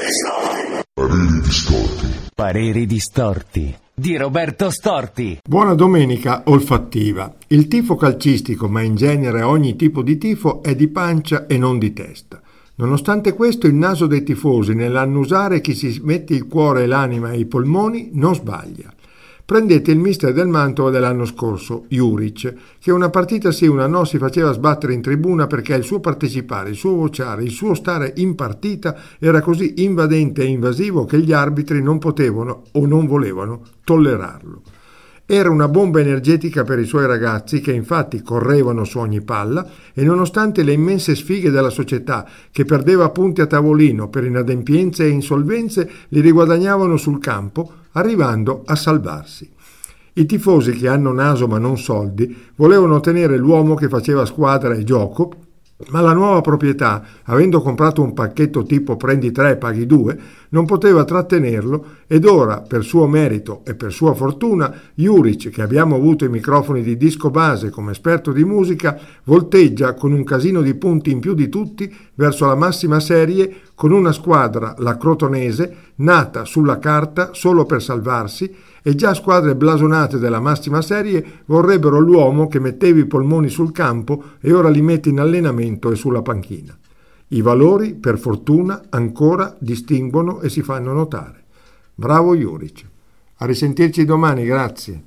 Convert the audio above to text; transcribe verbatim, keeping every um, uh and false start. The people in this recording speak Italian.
Pareri distorti. Pareri distorti di Roberto Storti. Buona domenica olfattiva. Il tifo calcistico, ma in genere ogni tipo di tifo, è di pancia e non di testa. Nonostante questo, il naso dei tifosi nell'annusare chi si mette il cuore, l'anima e i polmoni non sbaglia. Prendete il mister del Mantova dell'anno scorso, Juric, che una partita sì una no si faceva sbattere in tribuna perché il suo partecipare, il suo vociare, il suo stare in partita era così invadente e invasivo che gli arbitri non potevano o non volevano tollerarlo. Era una bomba energetica per i suoi ragazzi che infatti correvano su ogni palla e nonostante le immense sfighe della società che perdeva punti a tavolino per inadempienze e insolvenze li riguadagnavano sul campo arrivando a salvarsi. I tifosi che hanno naso ma non soldi volevano tenere l'uomo che faceva squadra e gioco, ma la nuova proprietà, avendo comprato un pacchetto tipo prendi tre e paghi due, non poteva trattenerlo ed ora, per suo merito e per sua fortuna, Juric, che abbiamo avuto i microfoni di Disco Base come esperto di musica, volteggia con un casino di punti in più di tutti verso la massima serie con una squadra, la Crotonese, nata sulla carta solo per salvarsi, e già squadre blasonate della massima serie vorrebbero l'uomo che metteva i polmoni sul campo e ora li mette in allenamento e sulla panchina. I valori, per fortuna, ancora distinguono e si fanno notare. Bravo Juric. A risentirci domani, grazie.